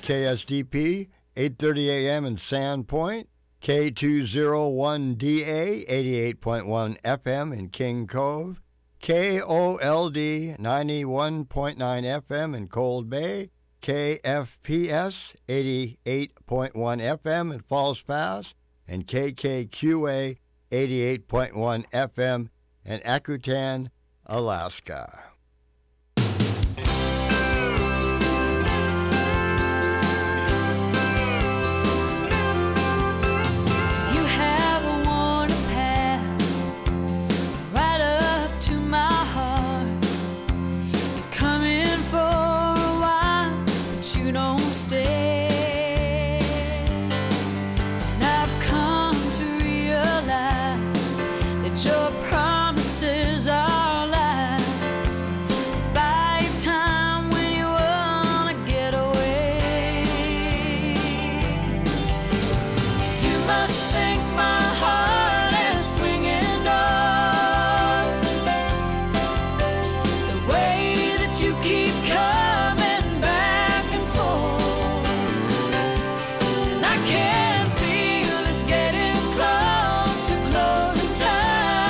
KSDP, 8:30 a.m. in Sandpoint, K201DA, 88.1 FM in King Cove, KOLD, 91.9 FM in Cold Bay, KFPS, 88.1 FM in Falls Pass, and KKQA, 88.1 FM in Akutan, Alaska. Your promises are lies. Buy time when you wanna get away. You must think my heart is swinging doors. The way that you keep coming back and forth, and I can feel it's getting close to closing time.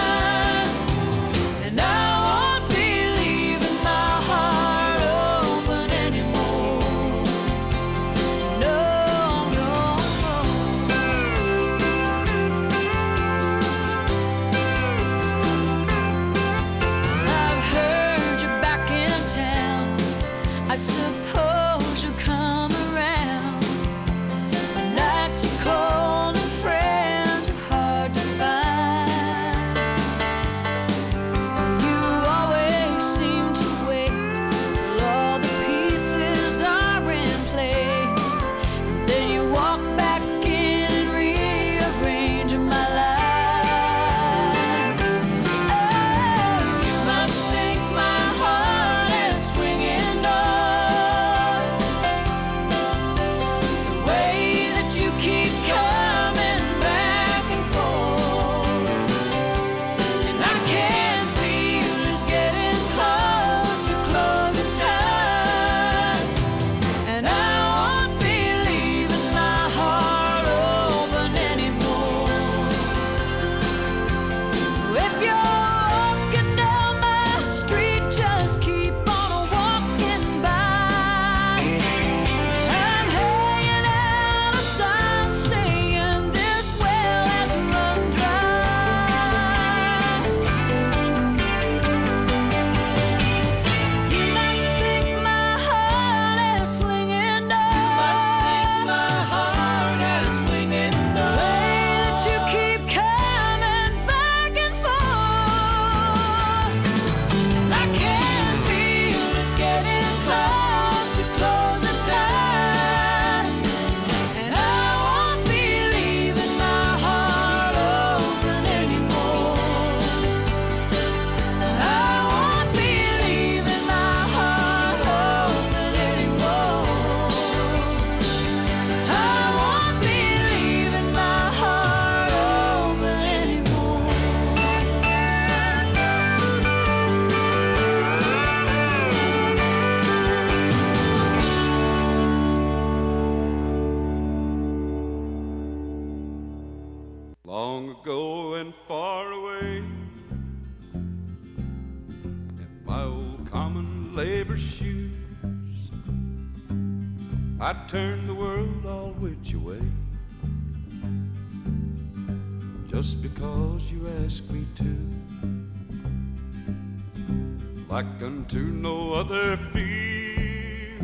I suppose you'll come around. Nights are cold and friends are hard to find. You always seem to wait till all the pieces are in place, and then you walk back in and rearrange my life. Oh, you must think my heart is swinging doors. Keep coming back and forth, and I can feel it's getting close to closing time, and I won't be leaving my heart open anymore. So if you're walking down my street, just keep on walking by. I'm hanging out a sign saying this well has run dry. You must think my heart is swinging doors. You must think my heart is swinging doors. The way that you keep coming back and forth, and I can feel it's getting close to closing time, and I won't be leaving my heart open anymore. I won't be leaving my heart open anymore. I won't be leaving my heart open anymore. Long ago and far away, in my old common labor shoes, I turned the world all which way, just because you asked me to. Like unto no other feel,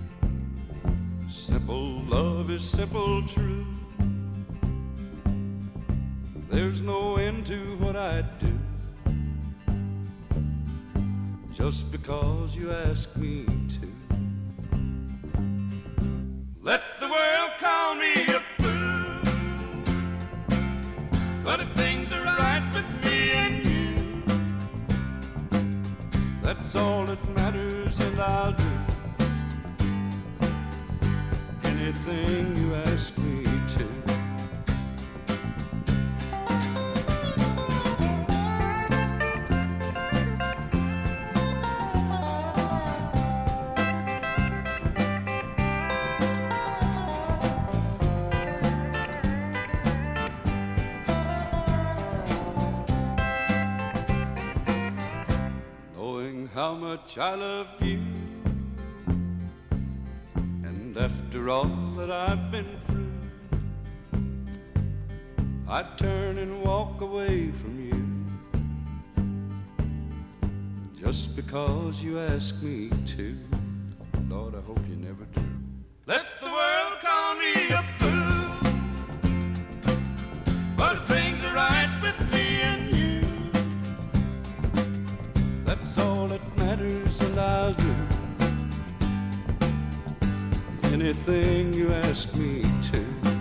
simple love is simple truth. There's no end to what I'd do, just because you ask me to. Let the world call me a fool, but if things are right with me and you, that's all that matters, and I'll do anything you ask me to. much I love you. And after all that I've been through, I'd turn and walk away from you just because you ask me to. Lord, I hope you never do. Let the world call me a fool, but if things are right with me and you, that's all that matters, and I'll do anything you ask me to.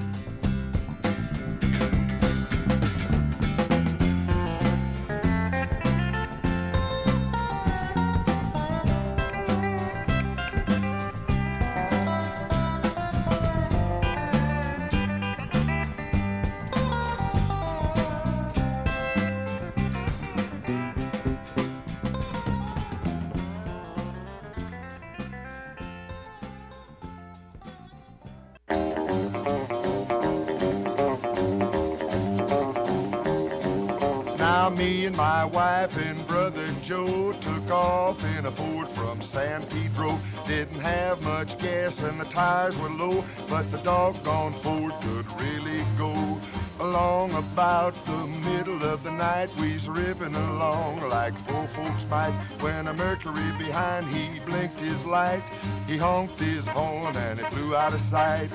Me and my wife and brother Joe took off in a Ford from San Pedro. Didn't have much gas and the tires were low, but the doggone Ford could really go. Along about the middle of the night, we's ripping along like poor folks might, when a Mercury behind, he blinked his light. He honked his horn and it flew out of sight.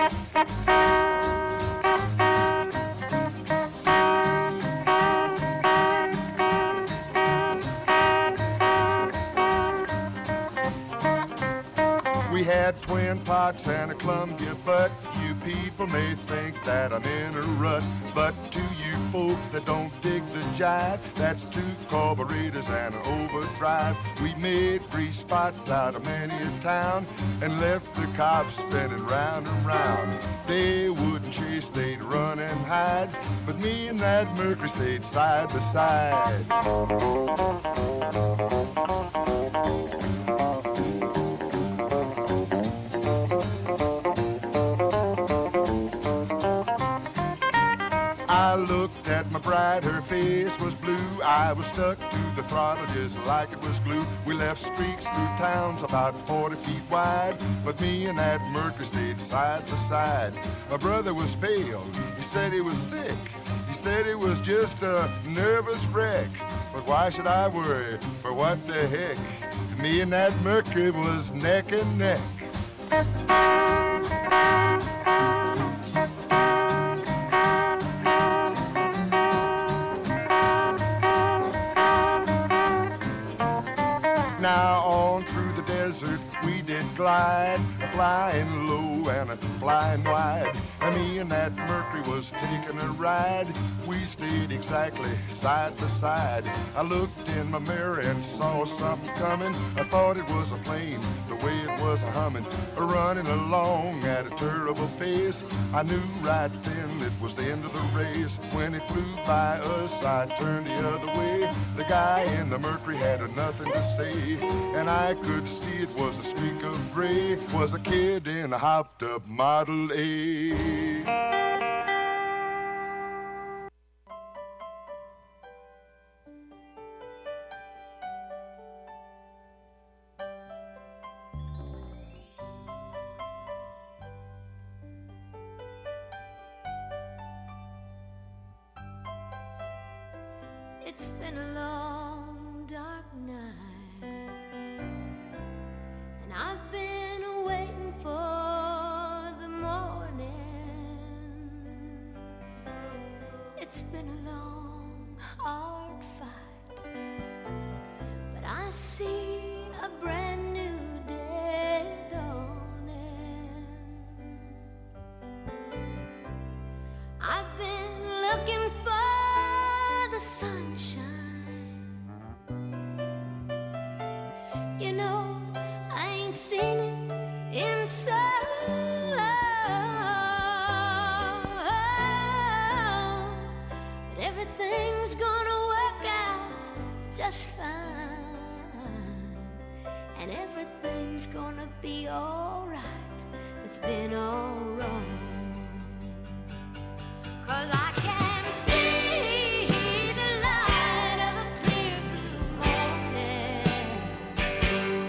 We had twin pots and a Columbia butt. You people may think that I'm in a rut, but to you folks that don't dig the jive, that's two carburetors and an overdrive. We made free spots out of many a town and left the cops spinning round and round. They wouldn't chase, they'd run and hide, but me and that Mercury stayed side by side. I looked at my bride, her face was blue. I was stuck to the throttle just like it was glue. We left streets through towns about 40 feet wide, but me and that Mercury stayed side by side. My brother was pale, he said he was thick, he said he was just a nervous wreck. But why should I worry, for what the heck? Me and that Mercury was neck and neck. Now on through the desert we did glide, flying low and flying wide. And me and that Mercury was taking a ride. We stayed exactly side by side. I looked in my mirror and saw something coming. I thought it was a plane, the way it was humming, running along at a terrible pace. I knew right then it was the end of the race. When it flew by us, I turned the other way. The guy in the Mercury had nothing to say, and I could see it was a streak of gray. Was a kid in a hopped up Model A. It's been a long, dark night, and I've been waiting for the morning. It's been a long, hard fight, but I see a brand new day dawning. I've been looking for the sunshine. You know, I ain't seen it in so long. But everything's gonna work out just fine, and everything's gonna be alright. It's been all wrong, 'cause I can see the light of a clear blue morning.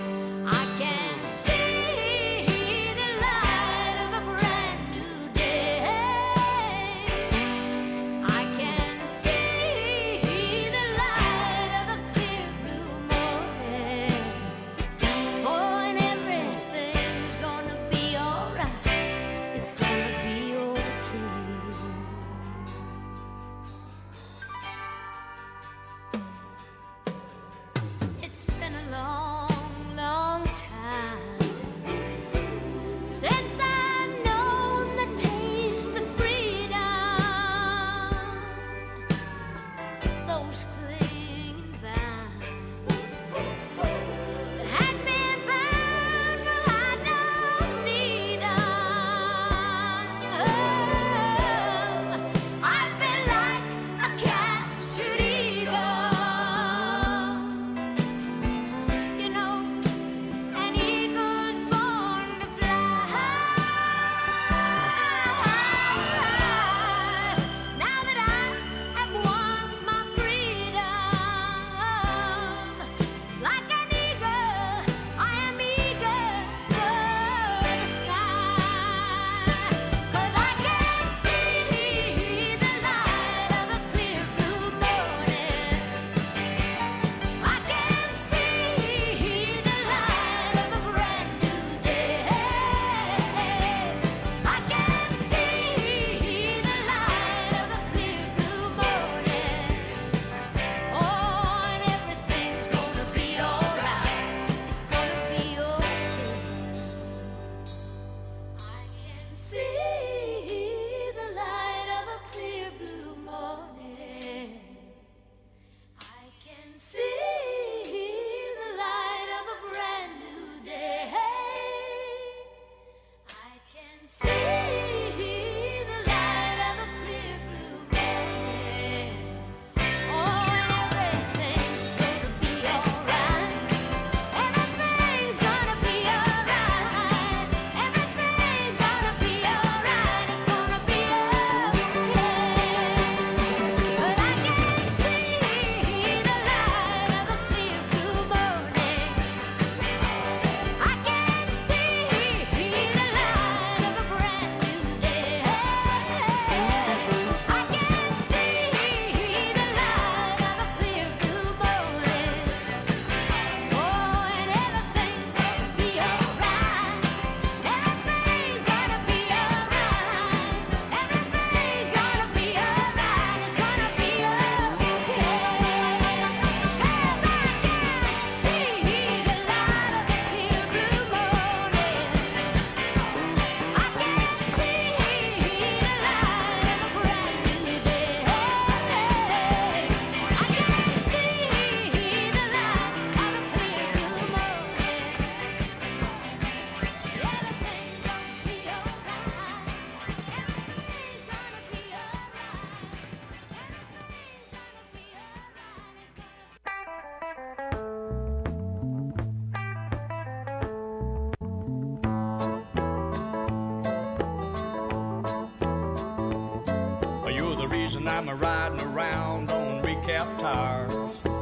reason I'm riding around on recap tires.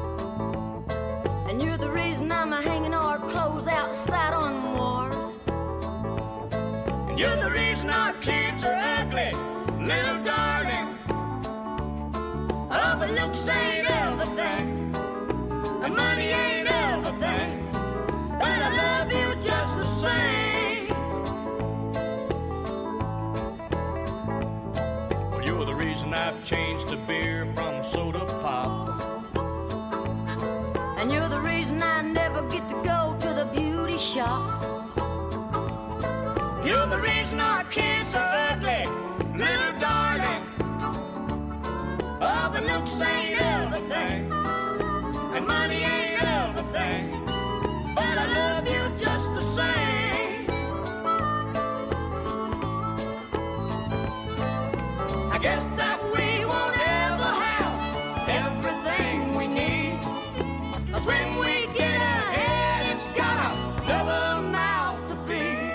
And you're the reason I'm hanging our clothes outside on wharves. And you're the reason our kids are ugly, little darling. Oh, but looks ain't everything, and money ain't everything, but I love you just the same. Well, you're the reason I've changed to beer from soda pop. And you're the reason I never get to go to the beauty shop. You're the reason our kids are ugly, little darling. Oh, but looks ain't everything, and money ain't everything, but I love you just the same. I guess that we won't ever have everything we need, 'cause when we get ahead, it's got another mouth to feed.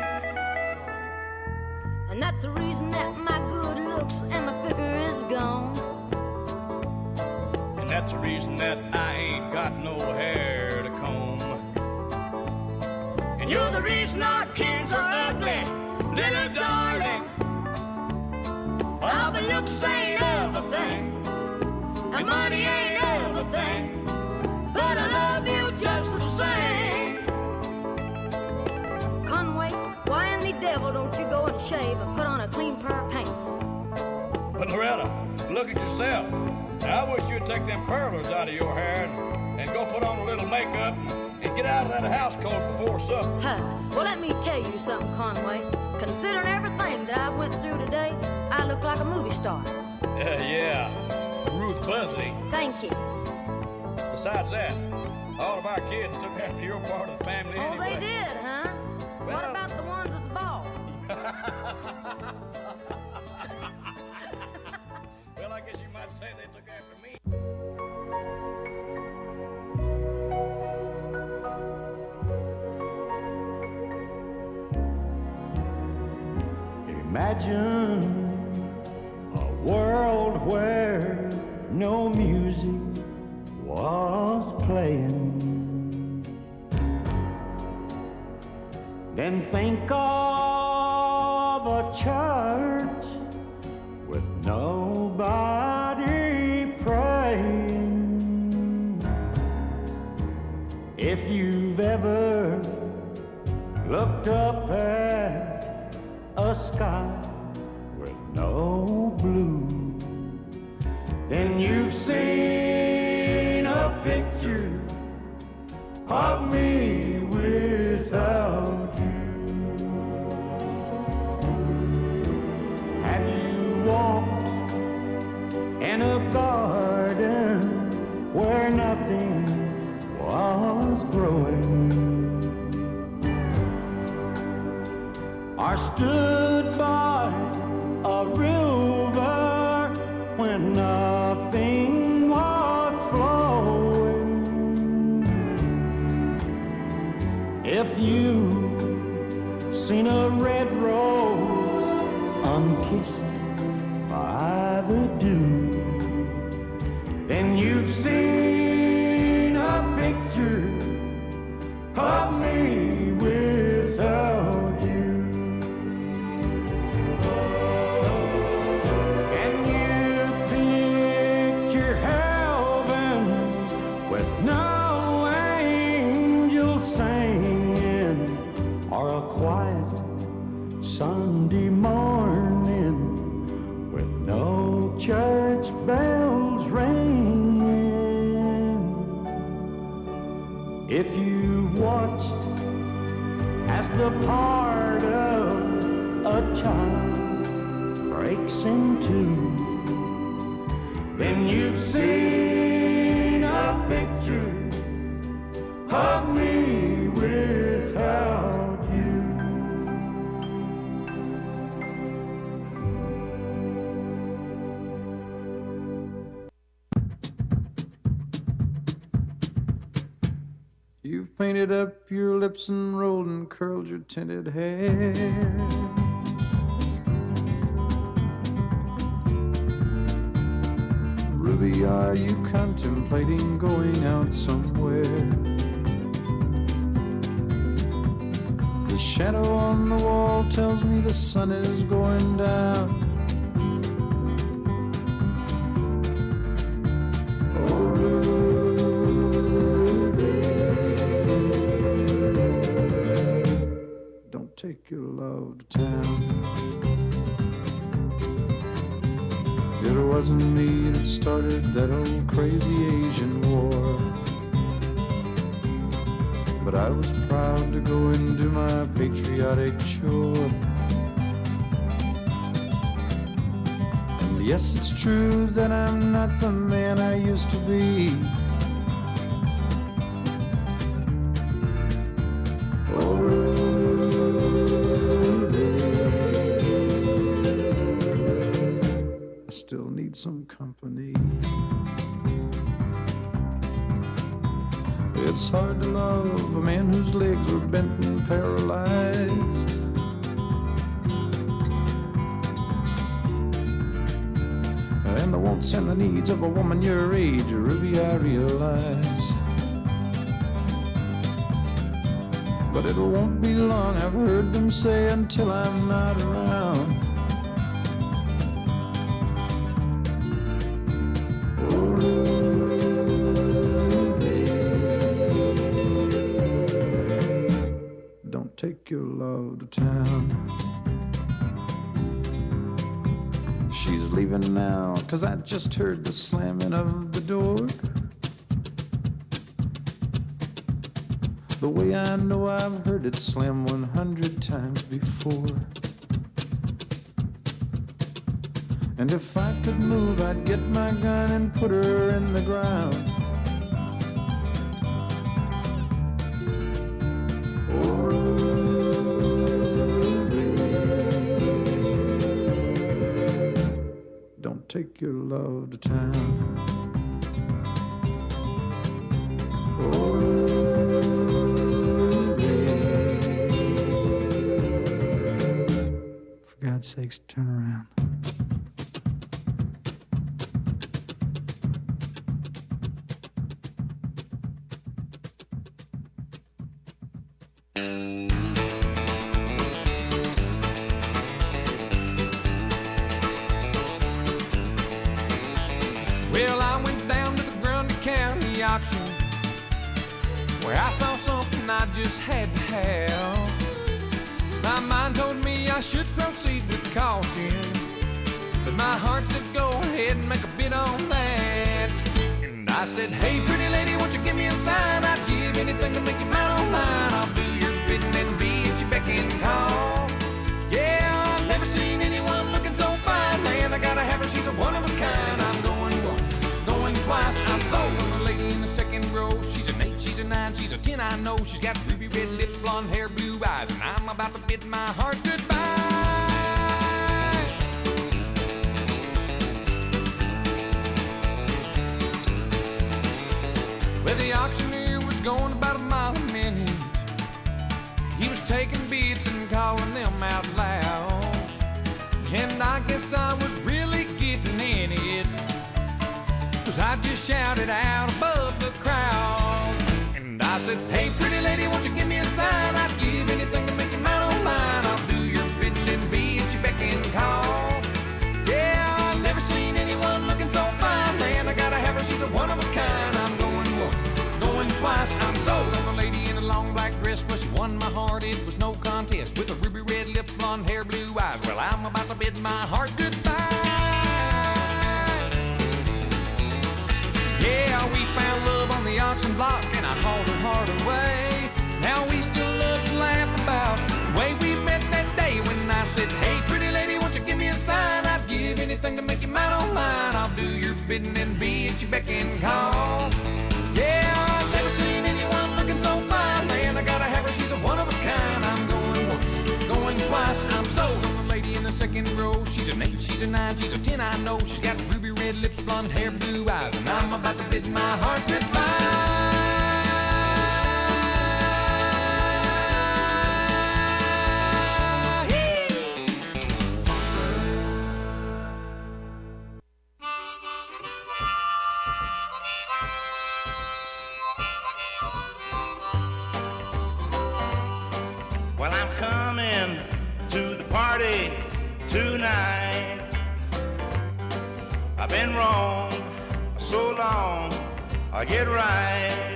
And that's the reason that my good looks and my figure is gone. And that's the reason that I ain't got no hair to comb. And you're the reason our kids are ugly, little darling. Oh, but looks ain't everything, and money ain't everything, but I love you just the same. Conway, why in the devil don't you go and shave and put on a clean pair of pants? But Loretta, look at yourself. Now, I wish you'd take them curlers out of your hair and go put on a little makeup and get out of that house coat before supper. Huh. Well, let me tell you something, Conway. Considering everything that I went through today, I look like a movie star. Yeah, Ruth Buzzy. Thank you. Besides that, all of our kids took after your part of the family Oh, anyway. they did, huh? What Well- about the ones that's bald? Well, I guess you might say they took after me. Imagine a world where no music was playing. Then think of a church with nobody praying. If you've ever looked up at a sky with no blue, then you've seen a picture of me without you. Have you walked in a garden where nothing was growing? Or stood by a river when nothing was flowing? If you've seen a red rose unkissed by the dew, then you've seen a picture of me without you. Can you picture heaven with no angels singing, or a quiet Sunday morning with no church bells ringing? If you've watched as the part of a child breaks in two, then you've seen a picture of me without you. You've painted up your lips and rolled and curled your tinted hair. Ruby, are you contemplating going out somewhere? The shadow on the wall tells me the sun is going down. Oh, Ruby, don't take your love to town. It wasn't me that started that old crazy Asian war, but I was proud to go and do my patriotic chore. And yes, it's true that I'm not the man I used to be. Oh, I still need some company. It's hard to love a man whose legs are bent and paralyzed. And the wants and the needs of a woman your age, Ruby, I realize. But it won't be long, I've heard them say, until I'm not around. Take your love to town. She's leaving now, 'cause I just heard the slamming of the door. The way I know I've heard it slam 100 times before. And if I could move, I'd get my gun and put her in the ground. Take your love to town. Oh, for God's sakes, turn around. Where I saw something I just had to have. My mind told me I should proceed with caution, but my heart said go ahead and make a bid on that. And I said, hey pretty lady, won't you give me a sign? I'd give anything to make you mine on mine. I'll do your bidding and be at your beck and call. Yeah, I've never seen anyone looking so fine. Man, I gotta have her, she's a one of a kind. I'm going once, going twice, I'm sold on the lady in the second row. She's an 8, she's a 9, she's a 10, I know. She's got ruby red lips, blonde hair, blue eyes, and I'm about to bid my heart goodbye. Well, the auctioneer was going about a mile a minute. He was taking bids and calling them out loud. And I guess I was really getting in it, 'cause I just shouted out above the crowd. And I said, hey pretty lady, won't you give me a sign? I'd give anything to make you mine on mine. I'll do your bidding and be at your beck and call. Yeah, I've never seen anyone looking so fine. Man, I gotta have her, she's a one of a kind. I'm going once, going twice, I'm sold on the lady in a long black dress. Well, she won my heart, it was no contest. With a ruby red lips, blonde hair, blue eyes. Well, I'm about to bid my heart goodbye. Yeah, we found love on the auction block, and I hauled her heart away. Now we still love to laugh about the way we met that day when I said, hey pretty lady, won't you give me a sign? I'd give anything to make you mine on mine. I'll do your bidding and be at your beck and call. Yeah, I've never seen anyone looking so fine. Man, I gotta have her, she's a one of a kind. I'm going once, going twice, I'm sold on the lady in the second row. She's an 8, she's a 9, she's a 10, I know. She's got ruby red lips, blonde hair, blue eyes, and I'm about to bid my heart goodbye. tonight. I've been wrong so long, I get right.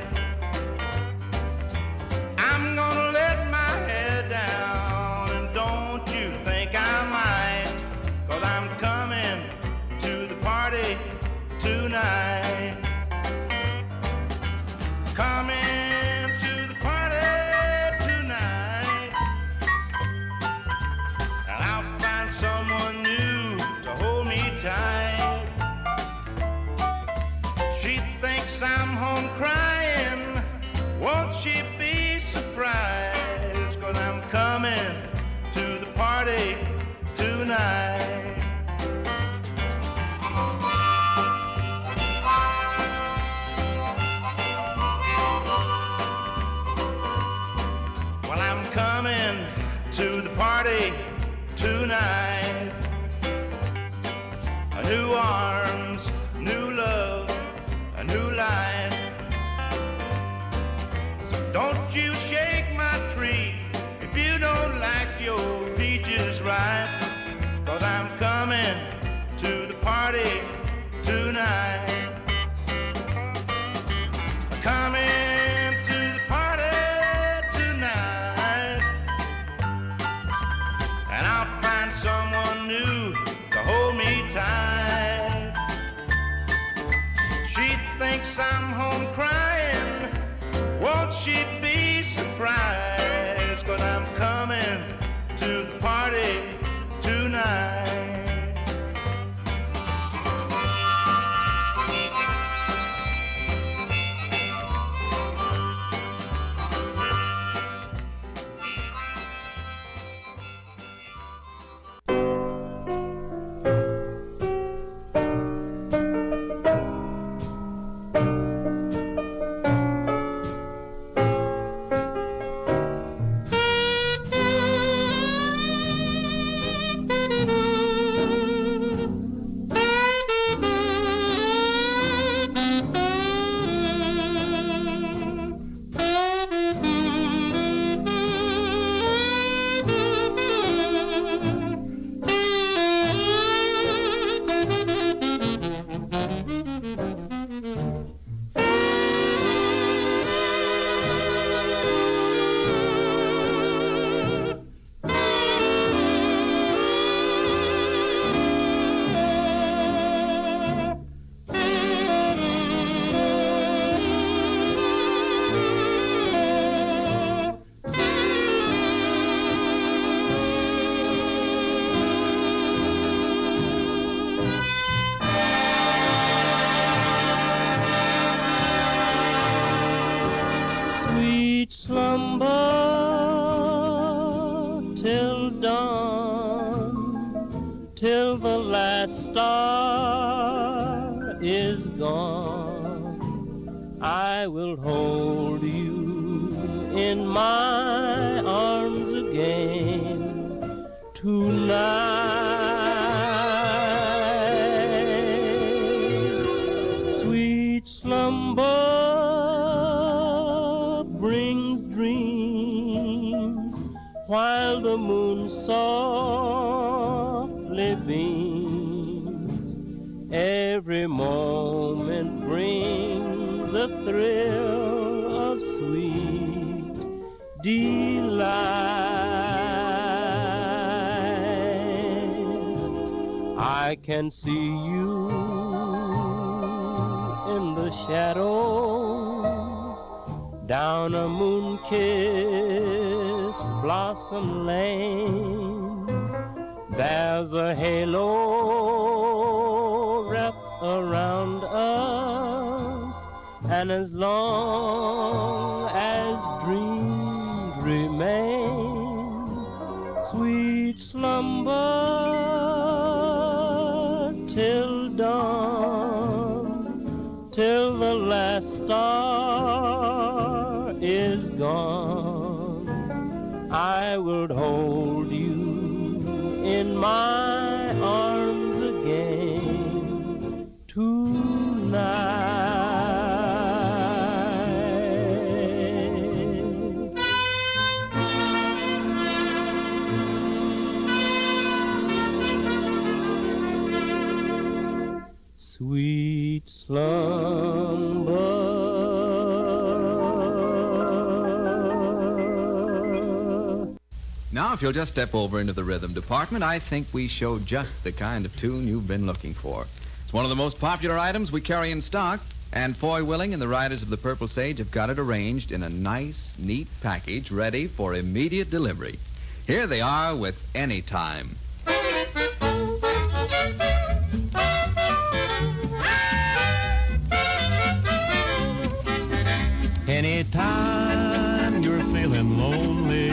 I'm gonna let my head down, and don't you think I might, 'cause I'm coming to the party tonight. Coming to the party tonight, and I'll find someone new to hold me tight. She thinks I'm home crying, won't she be surprised, 'cause I'm coming to the party tonight. Well, I'm coming to the party tonight. New arms, new love, a new life. So don't you shake my tree if you don't like your peaches ripe, 'cause I'm coming to the party tonight. Coming to the party tonight, and I'll find someone new to hold me tight. She thinks I'm home crying, won't she be surprised, 'cause I'm coming to the party tonight. Sweet slumber till dawn, till the last star is gone. I will hold you in my arms again tonight. Sweet slumber brings dreams while the moon softly beams. Every moment brings a thrill of sweet delight. I can see you in the shadows down a moon-kissed blossom lane. There's a halo wrapped around us, and as long as dreams remain, sweet slumber till dawn, till the last star is gone. I will hold you in my arms again tonight. sweet slumber. Now, if you'll just step over into the rhythm department, I think we show just the kind of tune you've been looking for. It's one of the most popular items we carry in stock, and Foy Willing and the Riders of the Purple Sage have got it arranged in a nice, neat package ready for immediate delivery. Here they are with Anytime. Anytime you're feeling lonely,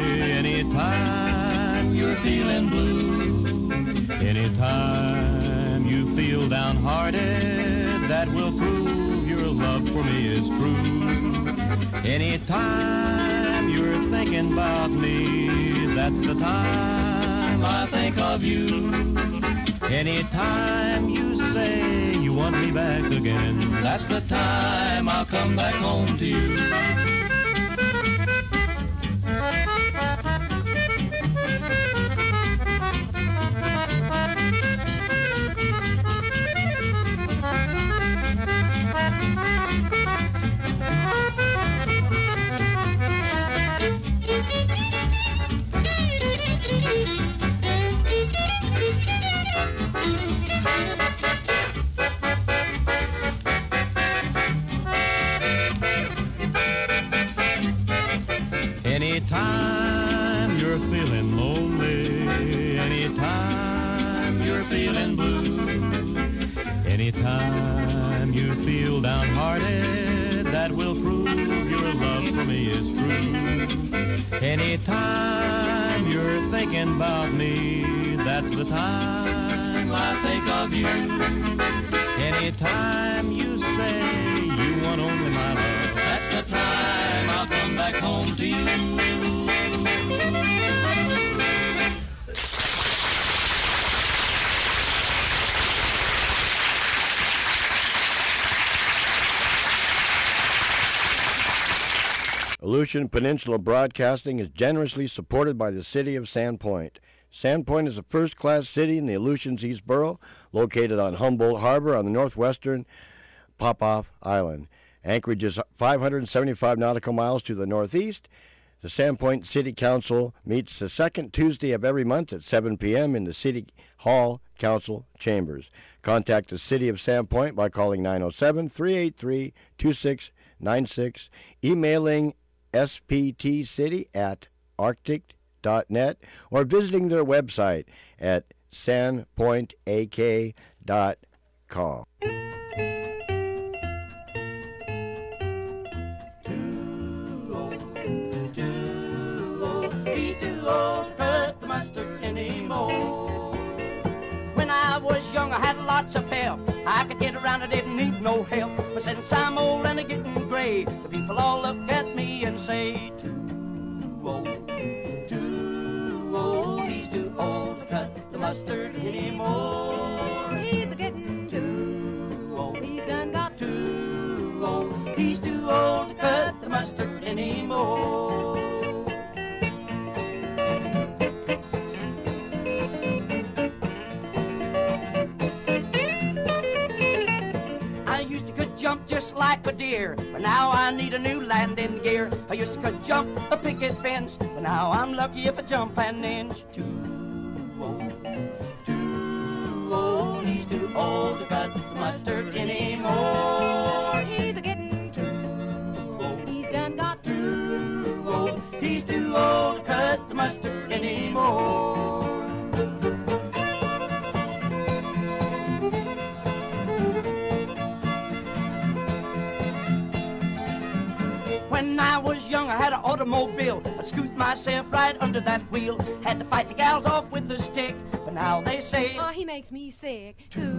anytime you're feeling blue, anytime you feel downhearted, that will prove your love for me is true. Anytime you're thinking about me, that's the time I think of you. Anytime you say you want me back again, that's the time I'll come back home to you. Anytime you're feeling lonely, anytime you're feeling blue, anytime you feel downhearted, that will prove your love for me is true. Anytime you're thinking about me, that's the time I think of you. Anytime you say you want only my love, that's the time I'll come back home to you. Aleutian Peninsula Broadcasting is generously supported by the City of Sandpoint. Sandpoint is a first-class city in the Aleutians East Borough, located on Humboldt Harbor on the northwestern Popoff Island. Anchorage is 575 nautical miles to the northeast. The Sandpoint City Council meets the second Tuesday of every month at 7 p.m. in the City Hall Council Chambers. Contact the City of Sandpoint by calling 907-383-2696, emailing sptcity@arctic.net, or visiting their website at sandpointak.com. He's too old to cut the mustard anymore. When I was young, I had lots of pep. I could get around, I didn't need no help. But since I'm old and I'm getting gray, the people all look at me and say, too old, he's too old to cut the mustard anymore. He's a getting too old. He's done got too old. He's too old to cut the mustard anymore. Jump just like a deer, but now I need a new landing gear. I used to could jump a picket fence, but now I'm lucky if I jump an inch. Too old, he's too old to cut the mustard anymore. He's a getting too old. He's done got too old. He's too old to cut the mustard anymore. When I was young, I had an automobile. I'd scoot myself right under that wheel. Had to fight the gals off with a stick, but now they say, oh, he makes me sick. Too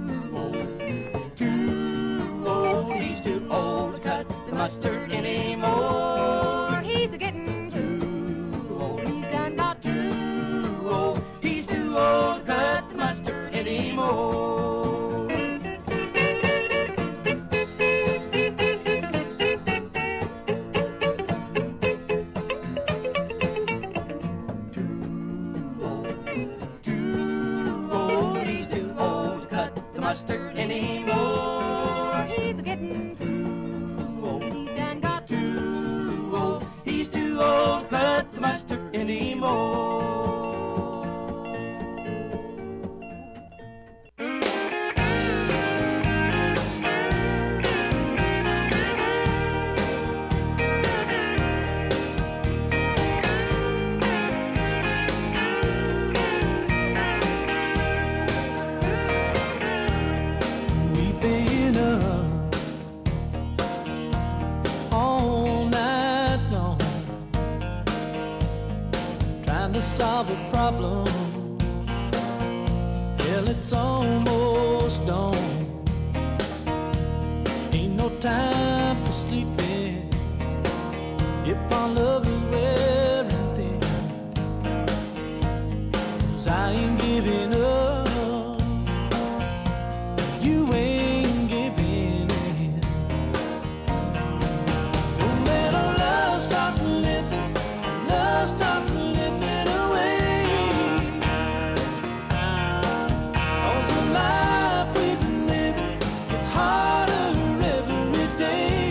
old, he's too old to cut the mustard anymore. He's a getting too old. He's done got too old. He's too old to cut the mustard anymore. mustard anymore. He's getting too old. He's done got Too old. He's too old to cut the mustard anymore. We've been up all night long trying to solve a problem. Well, it's almost dawn. Ain't no time for sleeping if our love is wearing thin. 'Cause I ain't giving up. You ain't giving in. Don't let our love start slipping. Love starts slipping away. 'Cause the life we've been living gets harder every day.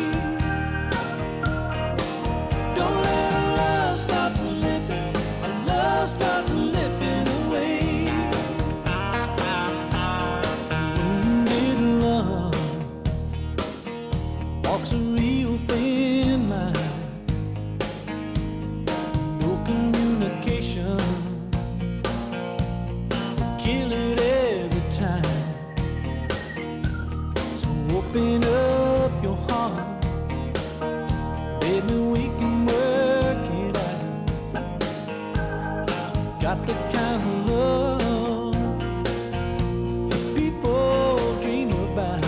Don't let our love start slipping. Our love starts slipping away. Wounded love walks a real thin line. No communication, kill it every time. So open up your heart, baby, we can work it out. Got the kind of love people dream about.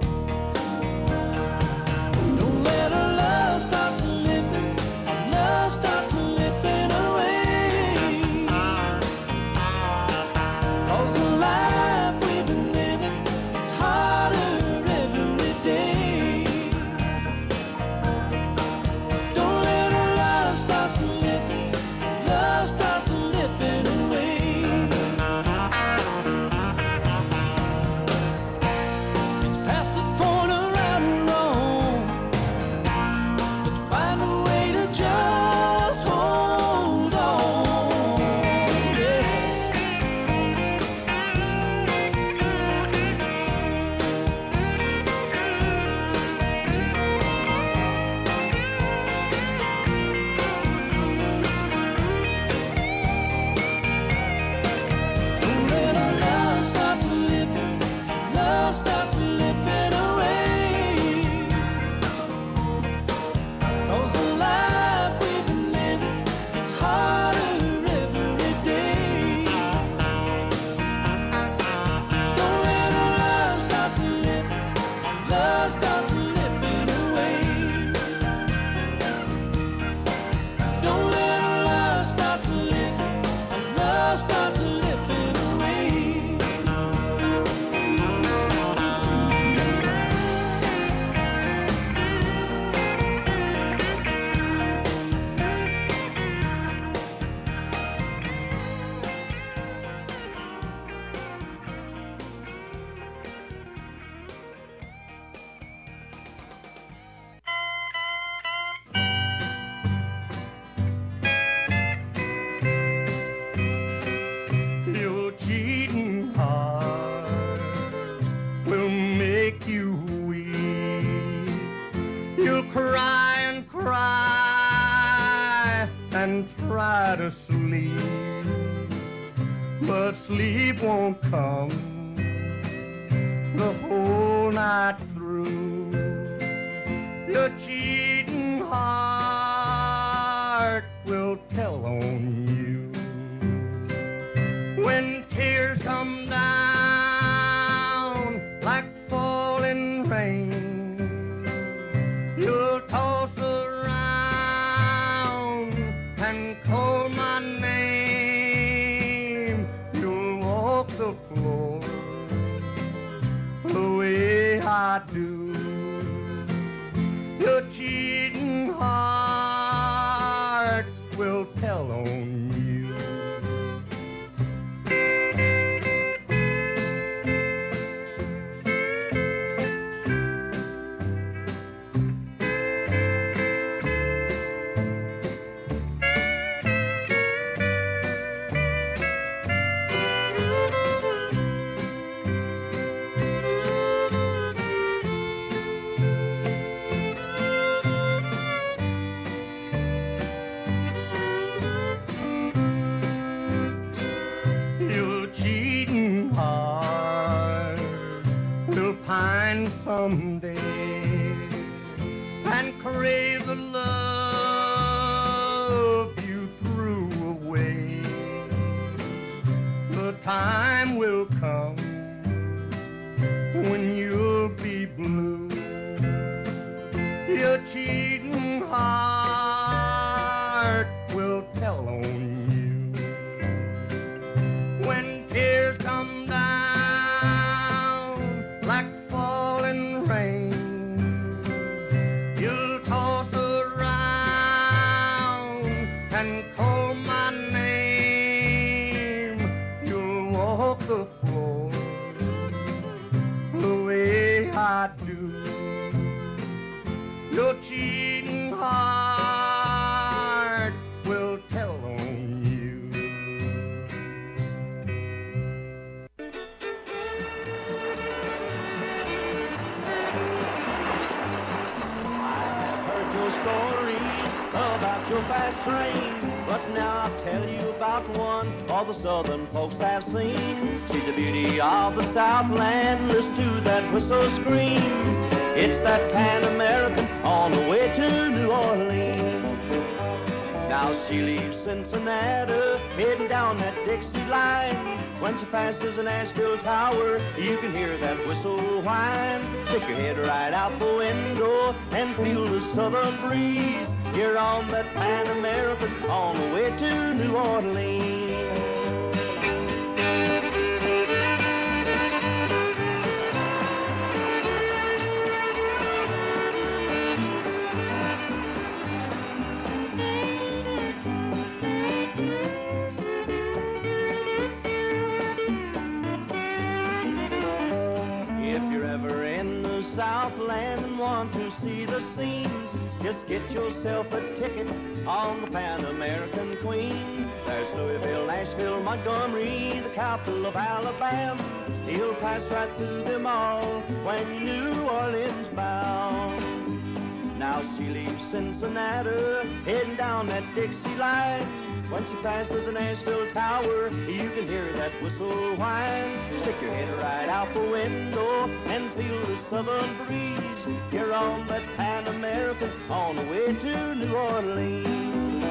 Don't let our love start slipping. Our love starts slipping away. 'Cause the life we've been living, it's harder every day. Don't let our love start slipping. Love starts slipping away. It's past the point of right or wrong. Let's find a way to just hold on. Yeah. Don't let our love start slipping. Love starts slipping away. 'Cause the life we've been living, it's harder every day. Don't let our love start slipping. Love starts slipping away. Don't let our love start slipping. Love starts slipping away. Your cheating heart will make you weep. You'll cry and cry and try to sleep, but sleep won't come the whole night through. Your cheating heart will tell on you. When tears come down like falling rain, you'll toss around and call my name. You'll walk the floor the way I do. Your cheating heart will tell on you. someday and crave the love you threw away. The time will come when you'll be blue. Your cheating heart will tell on you. When tears come down like falling rain, you'll toss around and call my name. You'll walk the floor the way I do. Your cheating heart will tell on you. I've heard your stories about your fast train, but now I'll tell you about one all the southern folks have seen. She's the beauty of the Southland. Listen to that whistle scream. It's that Pan American on the way to New Orleans. Now she leaves Cincinnati, heading down that Dixie line. When she passes the Nashville Tower, you can hear that whistle whine. Stick your head right out the window and feel the southern breeze. You're on that Pan American on the way to New Orleans. Southland and want to see the scenes, just get yourself a ticket on the Pan American Queen. There's Louisville, Nashville, Montgomery, the capital of Alabama. You'll pass right through them all when you're New Orleans bound. Now she leaves Cincinnati, heading down that Dixie line. When she passes the Nashville Tower, you can hear that whistle whine. Stick your head right out the window and feel the southern breeze. You're on that Pan American on the way to New Orleans.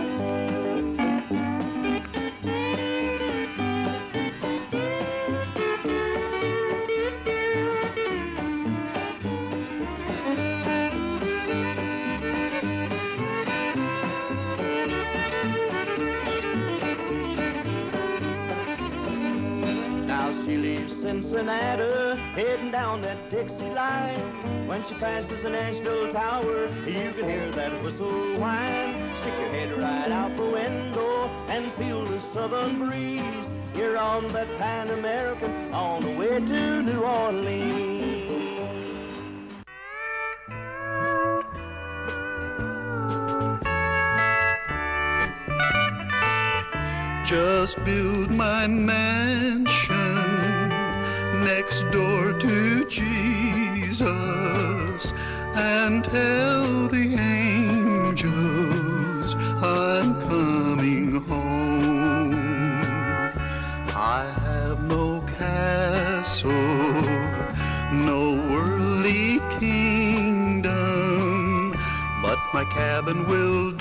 Cincinnati, heading down that Dixie line. When she passes the Nashville Tower, you can hear that whistle whine. Stick your head right out the window and feel the southern breeze. You're on that Pan American on the way to New Orleans. Just build my mansion next door to Jesus and tell the angels I'm coming home. I have no castle, no worldly kingdom, but my cabin will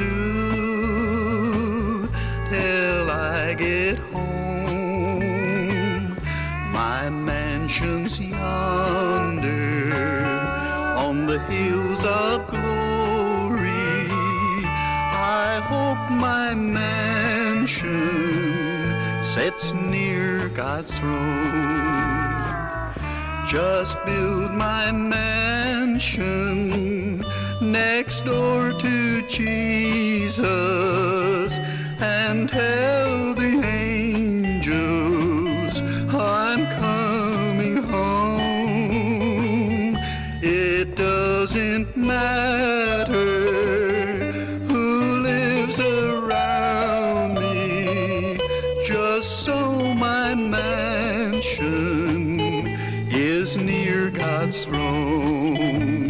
do till I get home. My mansion's yonder on the hills of glory. I hope my mansion sits near God's throne. Just build my mansion next door to Jesus and tell the angels I'm coming home. It doesn't matter who lives around me, just so my mansion is near God's throne.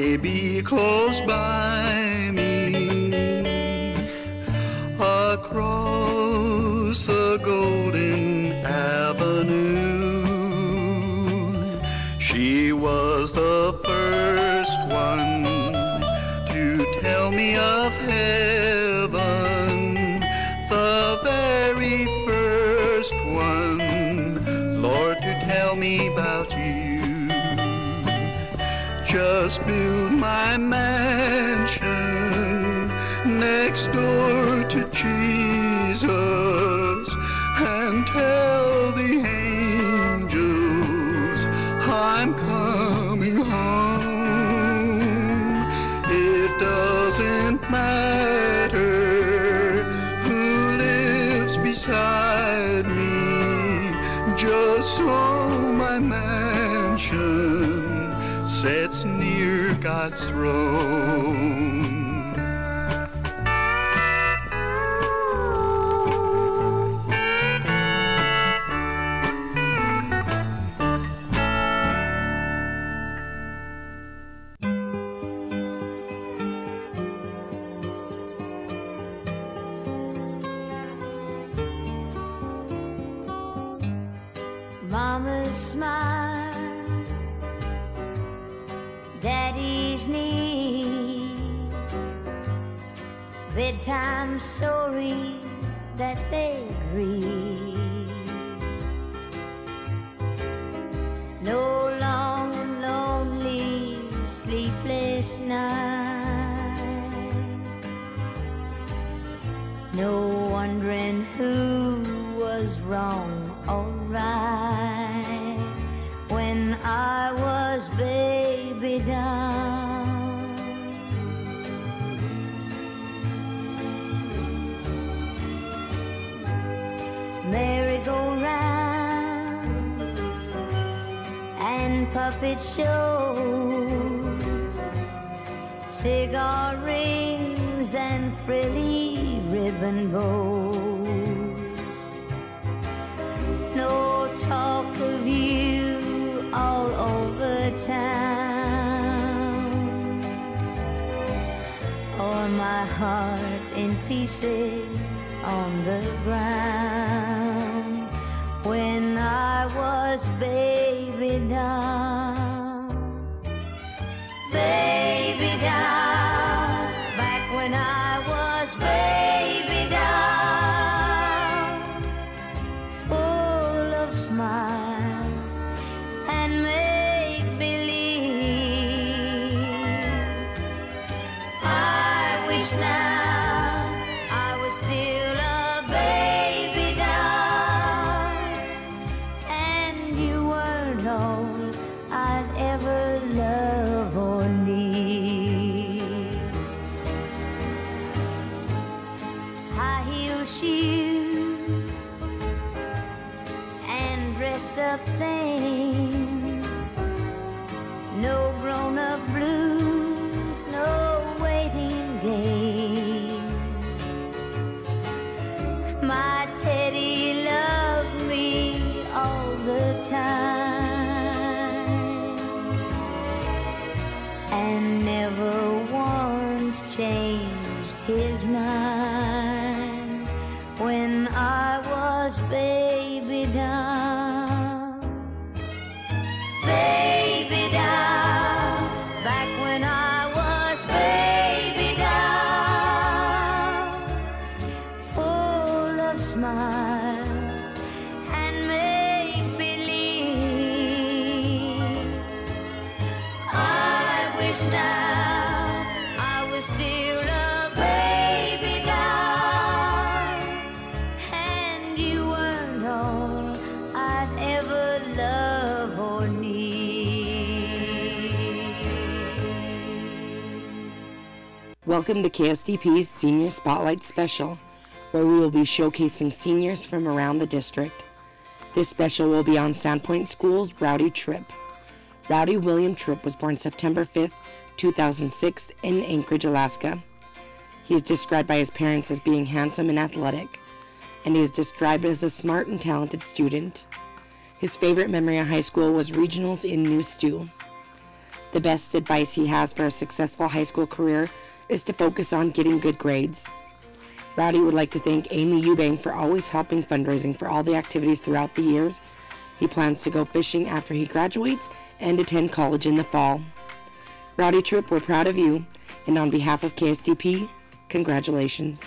baby close by me. Across the golden avenue, she was the first one to tell me of heaven, the very first one, Lord, to tell me about you. Just build my mansion next door to Jesus and tell the angels I'm coming home. It doesn't matter who lives beside me, just so my mansion sits near God's throne. Mama's smile, Daddy's knee, bedtime stories that they read. No long and lonely sleepless nights, no wondering who was wrong or right when I was baby down. Merry-go-rounds and puppet shows, cigar rings and frilly ribbon bows. No talk of you all over town, or my heart in pieces on the ground when I was baby down. Baby down, back when I was baby down, full of smiles and make-believe. I wish now I was still a baby doll, and you weren't all I'd ever love or need. High-heel shoes and dress-up things, no grown-up blues, no waiting games. My Teddy loved me all the time and never once changed his mind when I was baby down. Baby down, back when I was baby down, full of smiles and make-believe. I wish now I was still a baby doll, and you weren't all I'd ever love or need. Welcome to KSDP's Senior Spotlight Special, where we will be showcasing seniors from around the district. This special will be on Sandpoint School's Rowdy Tripp. Rowdy William Tripp was born September 5th, 2006 in Anchorage, Alaska. He is described by his parents as being handsome and athletic, and he is described as a smart and talented student. His favorite memory of high school was regionals in New Stew. The best advice he has for a successful high school career is to focus on getting good grades. Rowdy would like to thank Amy Eubank for always helping fundraising for all the activities throughout the years. He plans to go fishing after he graduates and attend college in the fall. Rowdy Tripp, we're proud of you, and on behalf of KSTP, congratulations.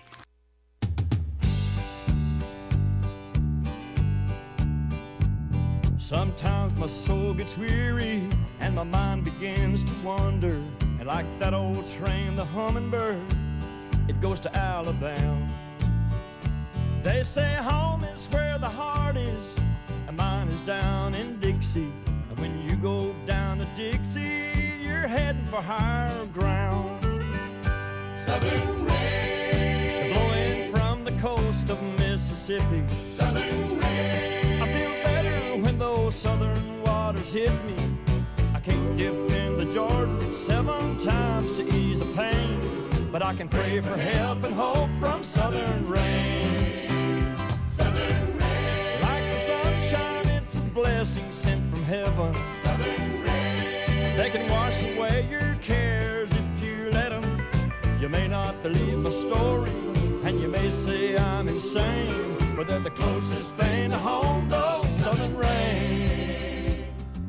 Sometimes my soul gets weary and my mind begins to wander, and like that old train, the hummingbird, it goes to Alabama. They say home is where the heart is, and mine is down in Dixie. And when you go down to Dixie, you're heading for higher ground. Southern rain blowing from the coast of Mississippi. Southern rain, I feel better when those southern waters hit me. I can't dip in the Jordan 7 times to ease the pain, but I can pray for help and hope from southern rain. Southern rain, like the sunshine, it's a blessing sent from heaven. Southern rain, they can wash away your cares if you let them. You may not believe my story, and you may say I'm insane, but they're the closest thing to home, those southern rain.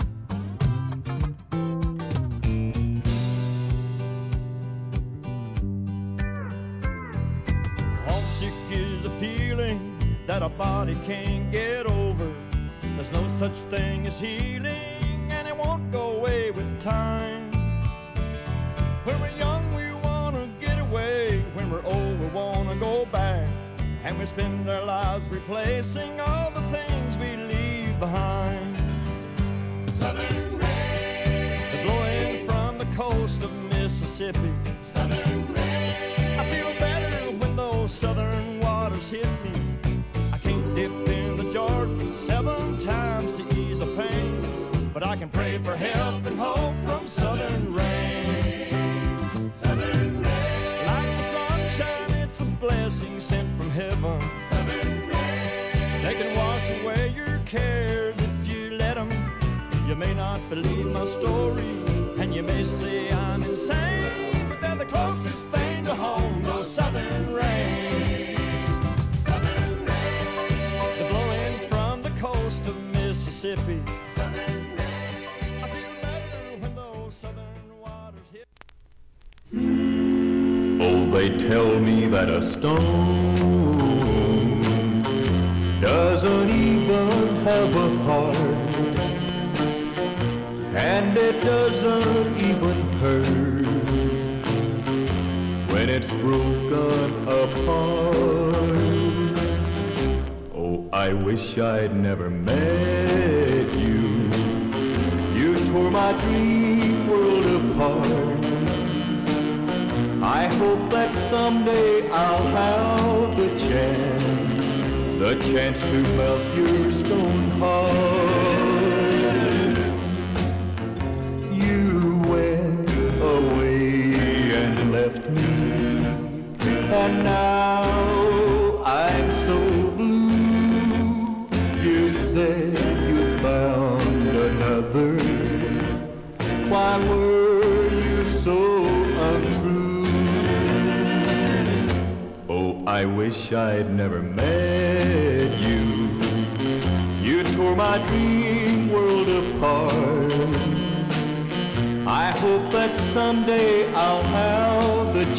Homesick is a feeling that a body can't get over. There's no such thing as healing, and it won't go away with time. When we're young, we wanna get away. When we're old, we wanna go back. And we spend our lives replacing all the things we leave behind. Southern rain blowing from the coast of Mississippi. Southern rain, I feel better when those southern waters hit me. I can't dip in the Jordan 7 times to ease the pain, but I can pray for help and hope from southern rain. Southern rain, like the sunshine, it's a blessing sent from heaven. Southern rain, they can wash away your cares if you let them. You may not believe my story, and you may say I'm insane, but they're the closest thing to home, those southern rain. Southern rain, they're blowing from the coast of Mississippi. Southern rain, I feel better when those southern waters hit. Oh, they tell me that a stone doesn't even have a heart, and it doesn't even hurt when it's broken apart. Oh, I wish I'd never met you. You tore my dream world apart. I hope that someday I'll have the chance to melt your stone heart. You went away and left me, and now I'm so blue. You said you found another. Why were you so untrue? I wish I'd never met you. You tore my dream world apart. I hope that someday I'll have the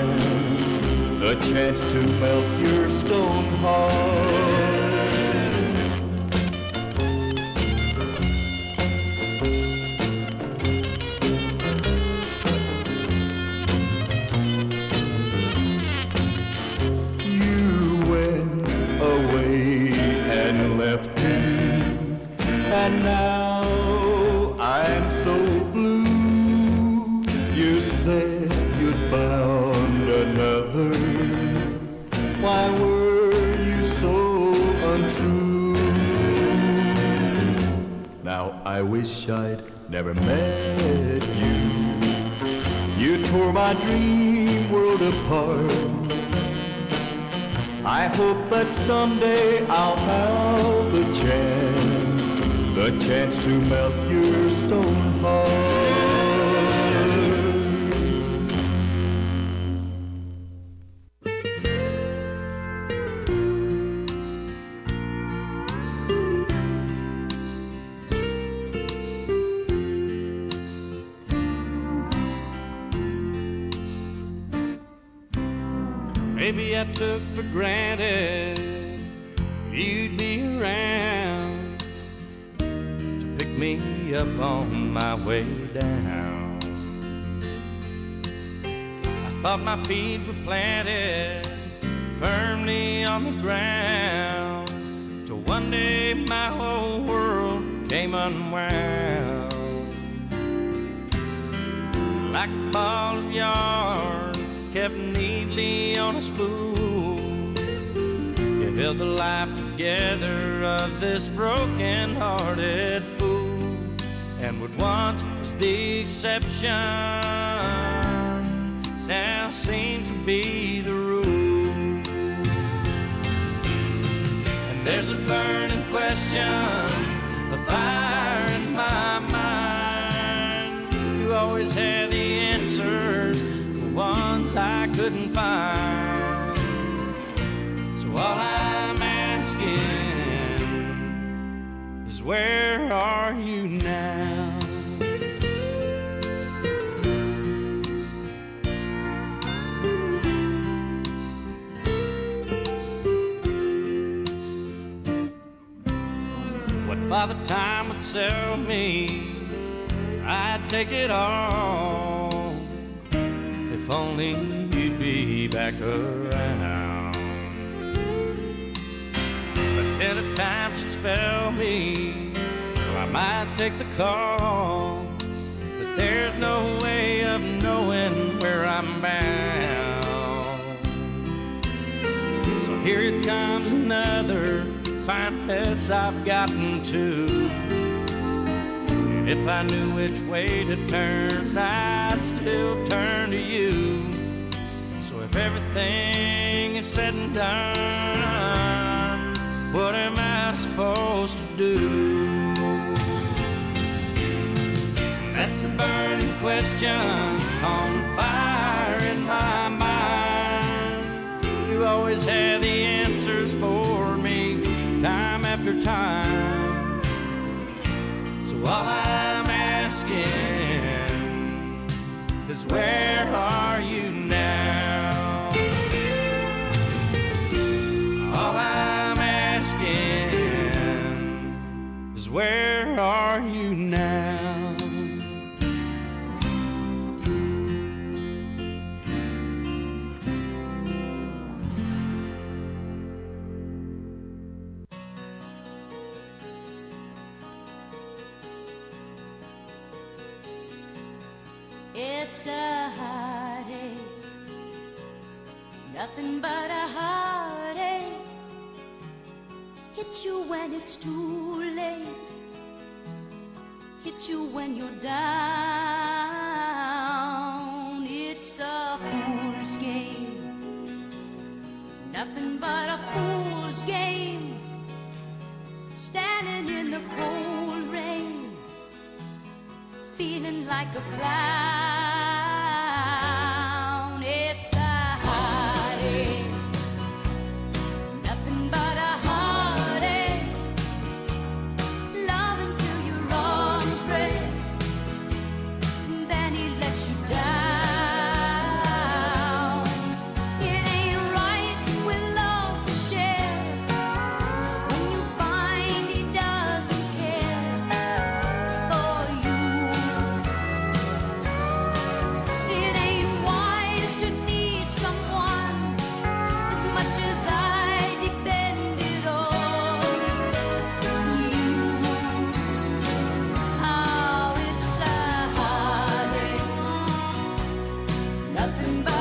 chance to melt your stone heart. And now I'm so blue. You said you'd found another. Why were you so untrue? Now I wish I'd never met you. You tore my dream world apart. I hope that someday I'll have the chance to melt your stone heart. Maybe I took for granted you'd be around to pick me up on my way down. I thought my feet were planted firmly on the ground, till one day my whole world came unwound. Like a ball of yarn kept neatly on a spool, you held the life together of this broken-hearted fool. And what once was the exception now seems to be the rule. And there's a burning question, a fire in my mind. You always had the answers, the ones I couldn't find. So all I'm asking is, where are you now? Father Time would sell me, I'd take it all, if only you'd be back around. But then if time should spell me, well, I might take the call, but there's no way of knowing where I'm bound. So here it comes, another fine mess I've gotten to. If I knew which way to turn, I'd still turn to you. So if everything is said and done, what am I supposed to do? That's the burning question on fire in my mind. You always had the answers for me, time after time. So all I'm asking is, where are you now? All I'm asking is, where are you now? It's a heartache, nothing but a heartache. Hits you when it's too late, hits you when you're down. It's a fool's game, nothing but a fool's game. Standing in the cold rain, feeling like a clown. It's a heartache, nothing but a heartache. Love until your arms break, then he lets you down. It ain't right with love to share, when you find he doesn't care for you. It ain't wise to need someone as much as I depended on you. Oh, it's a heartache, nothing but